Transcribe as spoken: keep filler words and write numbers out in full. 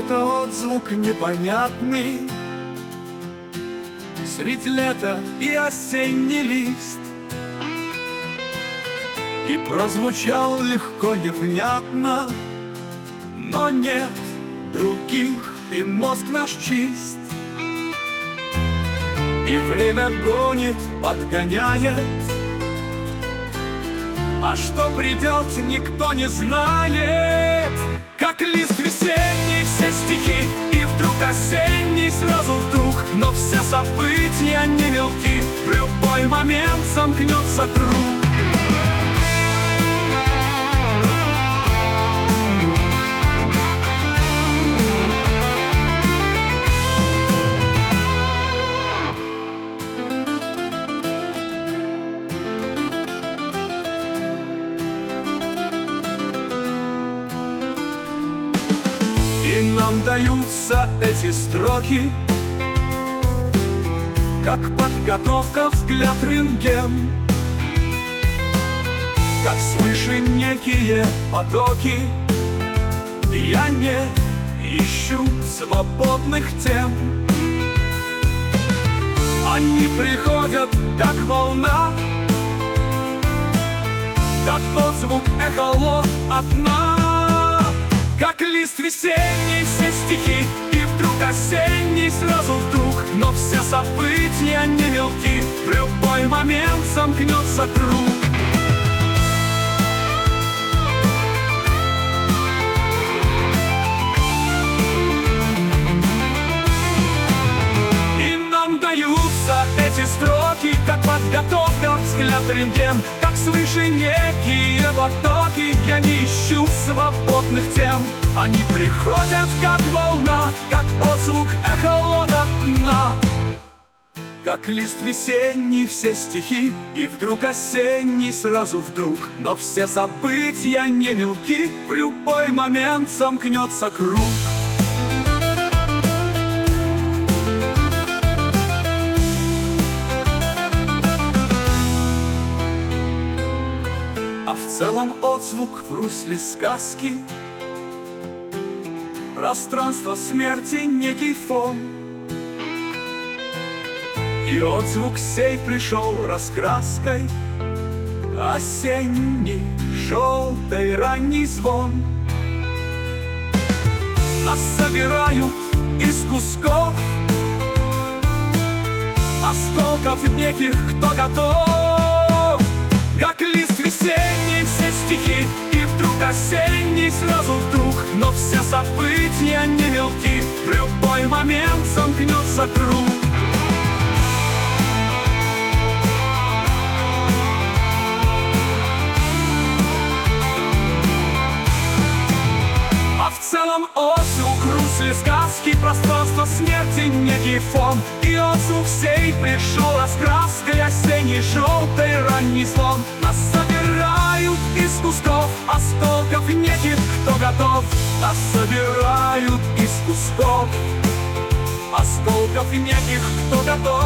какой-то отзвук непонятный средь лета и осенний лист. И прозвучал легко, невнятно, но нет других, и мозг наш чист. И время гонит, подгоняет, а что придет, никто не знает. Как лист весенний, все стихи, и вдруг осенний, сразу вдруг. Но все события не мелки, в любой момент сомкнется круг. И нам даются эти строки, как подготовка, взгляд, рентген, как свыше некие потоки. Я не ищу свободных тем, они приходят, как волна, как отзвук эхолот от дна. Как лист весенний, все стихи, и вдруг осенний, сразу вдруг. Но все события не мелки, в любой момент сомкнется круг. И нам даются эти строки, как подготовка, взгляд, рентген, как свыше некие потоки. Я не ищу свободных тем, они приходят, как волна, как отзвук эхолот от дна. Как лист весенний, все стихи, и вдруг осенний, сразу вдруг. Но все события не мелки, в любой момент сомкнется круг. А в целом отзвук в русле сказки, пространство смерти, некий фон. И отзвук сей пришел раскраской, осенний, желтый, ранний звон. Нас собирают из кусков, осколков неких, кто готов. Как лист весенний, все стихи, и вдруг осенний, сразу вдруг. Но все события не мелки, в любой момент сомкнется круг. А в целом отзвук в русле сказки, пространство смерти, некий фон. И отзвук сей пришел раскраской, осенний, желтый, ранний слон. Нас собирают из кусков, осколков неких, кто готов. Нас собирают из кусков, осколков неких, кто готов.